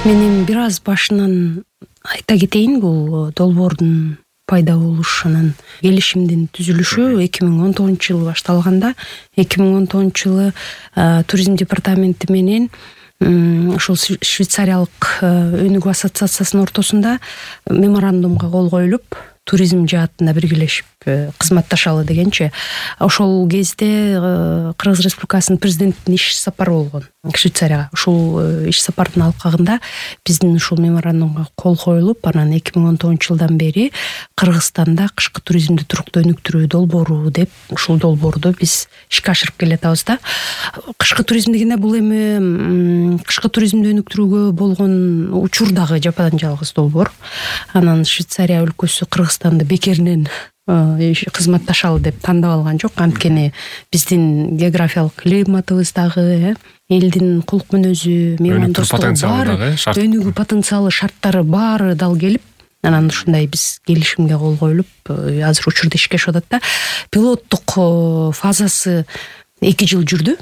Мен бир аз башынан айта кетейин, бул долбоордун пайда болушунун келишимдин түзүлүшү 2019-жылы башталганда, 2019-жылы туризм департаменти менен ушул Швейцариялык өнүгүү ассоциациясынын ортосунда меморандумга кол коюлуп, туризм жаатында биргелешип кызматташалы дегенчи. Ошол кезде Кыргыз Республикасынын президентинин иш сапары болгон Швейцарияга. Ушул иш сапардын алкагында биздин ушул меморандумга кол коюлуп, анан 2019-жылдан бери Кыргызстанда кышкы туризмди туруктуу өнүктүрүү долбоору деп ушул долбоорду биз ишке ашырып келатабыз да. Кышкы туризм дегенде бул эми кышкы туризмди өнүктүрүүгө болгон учурдагы жападан жалгыз долбоор. Анан Швейцария өлкөсү Кыргызстанды бекеринен кызматташалы деп тандап алган жок. Анткени биздин географиялык климатыбыз дагы, элдин кулк мүнөзү, меймандостугу баары, өнүгүү потенциалы, шарттары баары дал келип, анан ушундай биз келишимге кол коюлуп, азыр учурда ишке ашып атат да. Пилоттук фазасы 2 жыл жүрдү.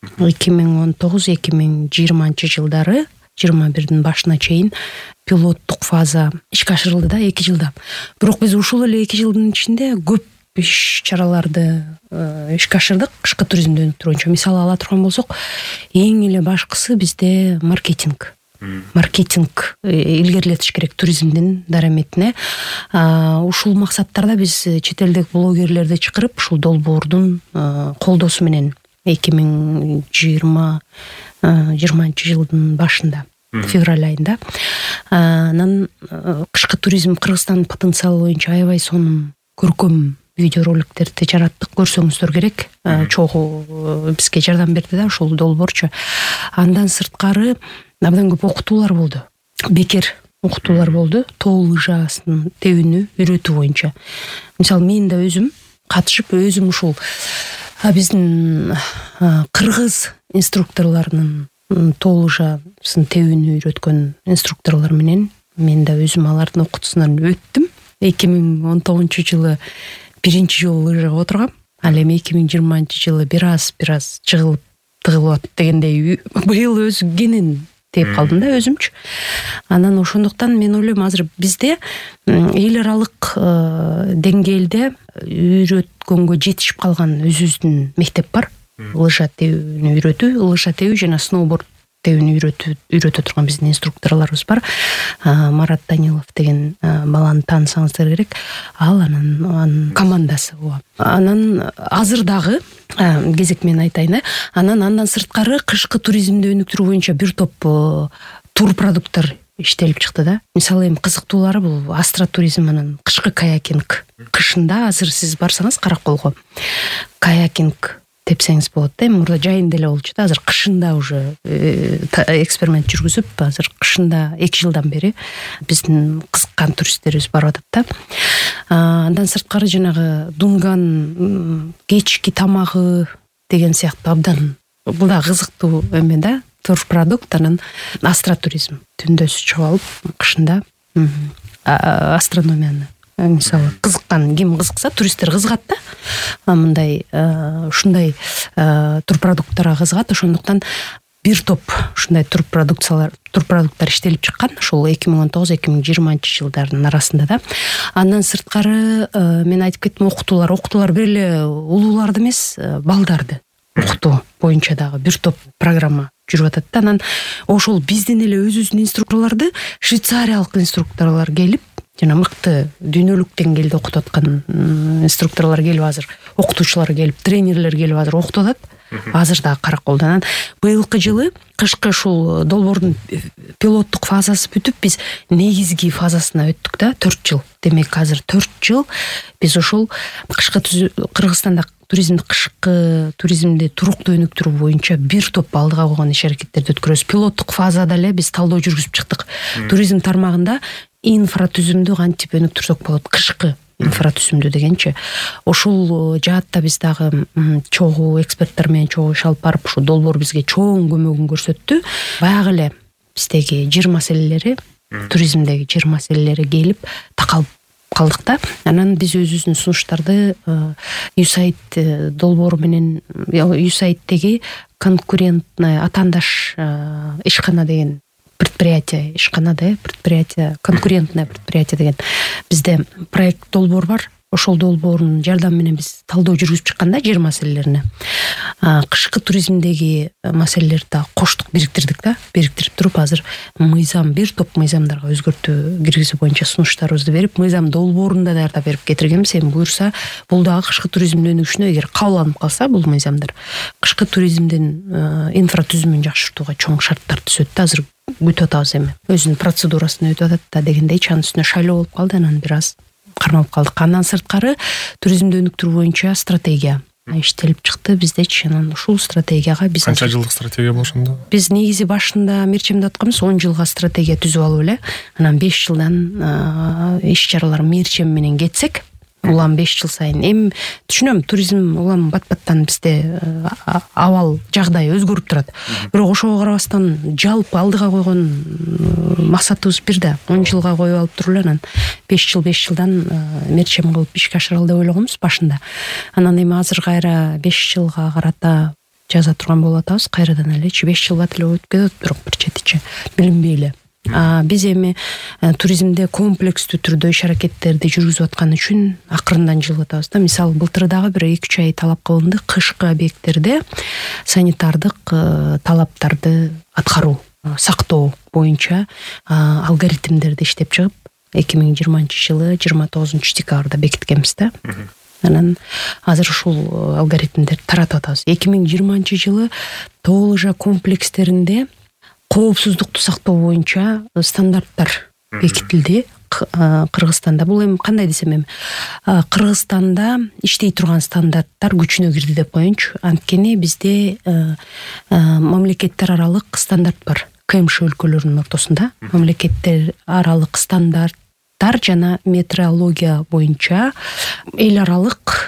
2019-2020 жылдары 21-дин башына чейин пилоттук фаза ишке ашырылды да 2 жылда. Бирок биз ушул эле 2 жылдын ичинде көп иш чараларды ишке ашырдык кышкы туризмди өнүктүрүү боюнча. Мисалы ала турган болсок, эң эле башкысы бизде маркетинг илгерилетиш керек туризмдин дараметине. Ушул максаттарда биз чет элдик блогерлерди чакырып, ушул долбоордун колдоосу менен 2020-жылдын башында, февраль айында, анан кышкы туризм Кыргызстандын потенциалы боюнча аябай сонун көркөм видеороликтерди жараттык. Көрсөңүздөр керек. Чогуу бизге жардам берди да ушул долбоорчу. Андан сырткары абдан көп окутуулар болду. Бекер окутуулар болду. Тоо лыжасын тебүүнү үйрөтүү боюнча. Мисалы мен да өзүм катышып, өзүм ушул биздин кыргыз инструкторлорунун тоо лыжасын тебүүнү үйрөткөн инструкторлор менен мен да өзүм алардын окутуусунан өттүм. 2019-жылы биринчи жолу лыжага отургам. Ал эми 2020-жылы бир аз жыгылып тыгылып атат дегендей, быйыл өзү кенен тээп калдым да өзүмчү. Анан ошондуктан мен ойлойм, азыр бизде эл аралык деңгээлде үйрөткөнгө жетишип калган өзүбүздүн мектеп бар. Лыжа тебүүнү үйрөтүү, лыжа тебүү жана сноуборд тебүүнү үйрөтө турган биздин инструкторлорубуз бар. Марат Данилов деген баланы таанысаңыздар керек. Ал анан командасы. Анан азыр дагы кезек менен айтайын. Андан сырткары кышкы туризмди өнүктүрүү боюнча бир топ тур продукттар иштелип чыкты да. Мисалы эми кызыктуулары бул астротуризм, анан кышкы каякинг. Кышында азыр сиз барсаңыз Караколго каякинг тепсеңиз болот да. Эми мурда жайында эле болчу да. Азыр кышында уже эксперимент жүргүзүп, азыр кышында 2 жылдан бери биздин кызыккан туристтерибиз барып атат да. Андан сырткары жанагы дунган кечки тамагы деген сыяктуу абдан бул да кызыктуу эме да. Турпродукт, анан астротуризм. Түндө чыгып алып, кышында астрономияны мисалы кызыккан, ким кызыкса, туристтер кызыгат да. Мындай ушундай турпродукттарга кызыгат. Ошондуктан бир топ ушундай турпродукттар иштелип чыккан. Ошол 2019-2020 жылдардын арасында да. Андан сырткары мен айтып кеттим, окутуулар бир эле улууларды эмес, балдарды окутуу боюнча дагы бир топ программа жүрүп атат да. Анан ошол биздин эле өзүбүздүн инструкторлорду швейцариялык инструкторлор келип, жана мыкты дүйнөлүк деңгээлде окутуп аткан инструкторлор келип, азыр окутуучулар келип, тренерлер келип азыр окутуп атат. Азыр дагы Караколдо. Анан быйылкы жылы кышкы ушул долбоордун пилоттук фазасы бүтүп, биз негизги фазасына өттүк да. 4 жыл. Демек азыр 4 жыл биз ушул Кыргызстанда кышкы туризмди туруктуу өнүктүрүү боюнча бир топ алдыга койгон иш-аракеттерди өткөрөбүз. Пилоттук фазада эле биз талдоо жүргүзүп чыктык. Туризм тармагында инфратүзүмдү кантип өнүктүрсөк болот, кышкы инфратүзүмдү дегенчи. Ушул жаатта биз дагы чогуу эксперттер менен чогуу иш алып барып, ушул долбоор бизге чоң көмөгүн көрсөттү. Баягы эле биздеги жер маселелери, туризмдеги жер маселелери келип такалып калдык да. Анан биз өзүбүздүн сунуштарды USAID долбоору менен, USAID'деги конкурентный атаандаш ишкана деген бир предприятие, ишканада предприятие, конкурентное предприятие деген бизде проект долбоор бар. Ошол долбоордун жардамы менен биз талдоо жүргүзүп чыкканда жер маселелерине кышкы туризмдеги маселелерди да коштук, бириктирдик да. Бириктирип туруп азыр мыйзам, бир топ мыйзамдарга өзгөртүү киргизүү боюнча сунуштарыбызды берип, мыйзам долбоорун да даярдап берип кетиргенбиз. Эми буюрса, бул дагы кышкы туризмдин өнүгүшүнө эгер кабыл алынып калса, бул мыйзамдар кышкы туризмдин инфратүзүмүн жакшыртууга чоң шарттар түзөт да. Азыр күтүп атабыз эми. Өзүнүн процедурасын өтүп атат да дегендей, анын үстүнө шайлоо болуп калды, анан бир аз кармалып калдык. Андан сырткары туризмди өнүктүрүү боюнча стратегия иштелип чыкты биздечи. Анан ушул стратегияга биз канча жылдык стратегия болуш анда? Биз негизи башында мерчемдеп атканбыз 10 жылга стратегия түзүп алып эле, анан 5 жылдан иш чаралар мерчем менен кетсек, улам 5 жыл сайын. Эми түшүнөм, туризм улам бат-баттан бизде абал жагдай өзгөрүп турат. Бирок ошого карабастан жалпы алдыга койгон максатыбыз бир да. 10 жылга коюп алып туруп эле анан 5 жылдан мерчем кылып ишке ашыралы деп ойлогонбуз башында. Анан эми азыр кайра 5 жылга карата жаза турган болуп атабыз. Кайрадан элечи 5 жылга деле өткөзөт, бирок бир четичи билинбей эле. Биз эми туризмде комплекстүү түрдө иш аракеттерди жүргүзүп аткан үчүн акырындан жылып атабыз да. Мисалы, былтыр дагы бир 2-3 ай талап кылынды кышкы объекттерде санитардык талаптарды аткаруу, сактоо боюнча алгоритмдерди иштеп чыгып, 2020-жылы 29-декабрда бекиткенбиз да. Анан азыр ушул алгоритмдерди таратып атабыз. 2020-жылы Тоо Лыжа комплекстеринде коопсуздукту сактоо боюнча стандарттар бекитилди Кыргызстанда. Бул эми кандай десем, эми Кыргызстанда иштей турган стандарттар күчүнө кирди деп коеюнчу. Анткени бизде мамлекеттер аралык стандарт бар. КМШ өлкөлөрүнүн ортосунда мамлекеттер аралык стандарттар жана метеорология боюнча эл аралык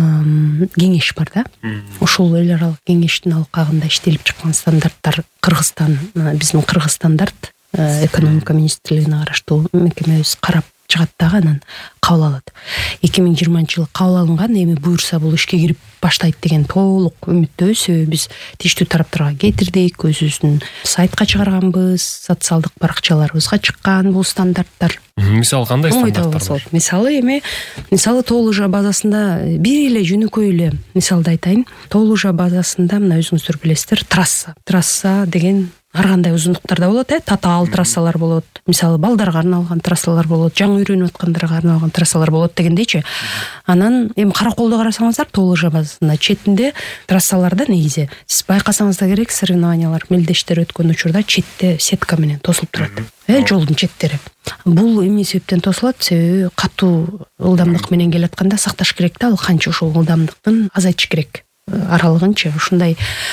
кеңеш бар да. Ошол эл аралык кеңештин алкагында иштелип чыккан стандарттар Кыргызстан, биздин Кыргызстандарт экономика министрлигине караштуу мекемебиз карап чыгат дагы, анан кабыл алат. 2020-жылы кабыл алынган, эми буюрса бул ишке кирип баштайт деген толук үмүттөбүз. Биз тийиштүү тараптарга кетирдик, өзүбүздүн сайтка чыгарганбыз, социалдык баракчаларыбызга чыккан бул стандарттар. Мисалы кандай стандарттар бар? Мисалы Тоо Лыжа базасында бир эле жөнөкөй эле мисалды айтайын. Тоо Лыжа базасында мына өзүңүздөр билесиздер, трасса деген ар кандай узундуктарда болот, татаал трассалар болот, мисалы балдарга арналган трассалар болот, жаңы үйрөнүп аткандарга арналган трассалар болот дегендейчи. Анан эми Караколдо карасаңыздар, Тоо Лыжа базасында четинде трассаларда негизи сиз байкасаңыз да керек, соревнованиялар, мелдештер өткөн учурда четте сетка менен тосулуп турат. Жолдун четтери. Бул эмне себептен тосулат? Себеби катуу ылдамдык менен келатканда сакташ керек да, ал канча ушул ылдамдыктын азайтыш керек. Аралыгынча ушундай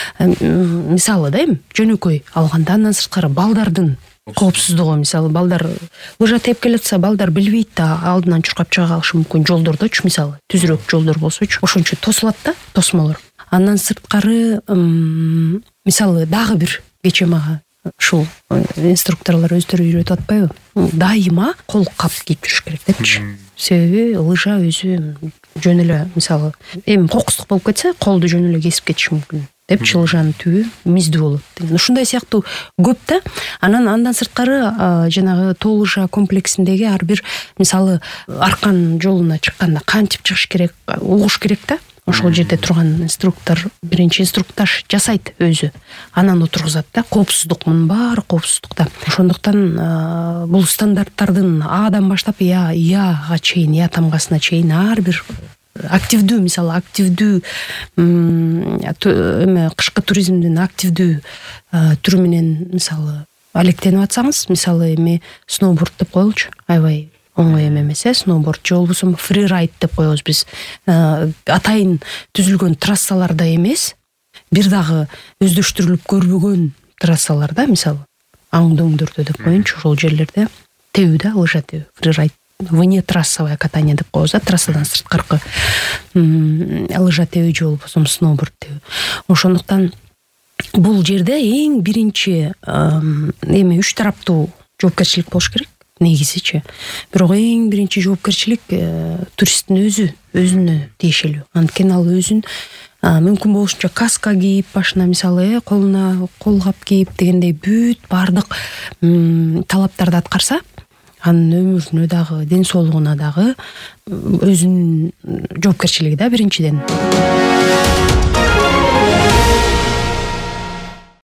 мисалы да, эми жөнөкөй алганда. Андан сырткары балдардын коопсуздугу, мисалы балдар лыжа тээп келатса, балдар билбейт да, алдынан чуркап чыга калышы мүмкүн жолдордочу, мисалы түзүрөөк жолдор болсочу, ошончо тосулат да, тосмолор. Андан сырткары мисалы дагы бир кечээ мага ушул инструкторлор өздөрү үйрөтүп атпайбы? Дайыма кол кап кийип жүрүш керек депчи. Себеби лыжа өзү жөн эле мисалы эми кокустук болуп кетсе, колду жөн эле кесип кетиши мүмкүн депчи, лыжанын түбү миздүү болот деген. Ушундай сыяктуу көп да. Андан сырткары жанагы Тоо Лыжа комплексиндеги ар бир мисалы аркан жолуна чыкканда кантип чыгыш керек, угуш керек да. Ошол жерде турган инструктор биринчи инструктаж жасайт өзү. Анан отургузат да, коопсуздук, мунун баары коопсуздукта. Ошондуктан бул стандарттардын Адан баштап Яга чейин, Я тамгасына чейин ар бир активдүү, мисалы активдүү кышкы туризмдин активдүү түрү менен мисалы алектенип атсаңыз, мисалы эми сноуборд деп коелучу, аябай оңой эмес, сноуборд же болбосо фрирайд деп коебуз биз. Атайын түзүлгөн трассаларда эмес, бир дагы өздөштүрүлүп көрбөгөн трассаларда, мисалы аң дөңдөрдө деп коеюнчу, ошол жерлерде тебүү да, лыжа тебүү, фрирайд, вне трассовое катание деп коебуз да, трассадан сырткаркы лыжа тебүү же болбосо сноуборд тебүү. Ошондуктан бул жерде эң биринчи эми 3 тараптуу жоопкерчилик болуш керек. негизичи. Бирок эң биринчи жоопкерчилик туристтин өзүнө тиешелүү. Анткени ал өзүн мүмкүн болушунча каска кийип, башына мисалы колуна колгап кийип дегендей бүт баардык талаптарды аткарса, анын өмүрүнө дагы, ден соолугуна дагы өзүнүн жоопкерчилиги да биринчиден.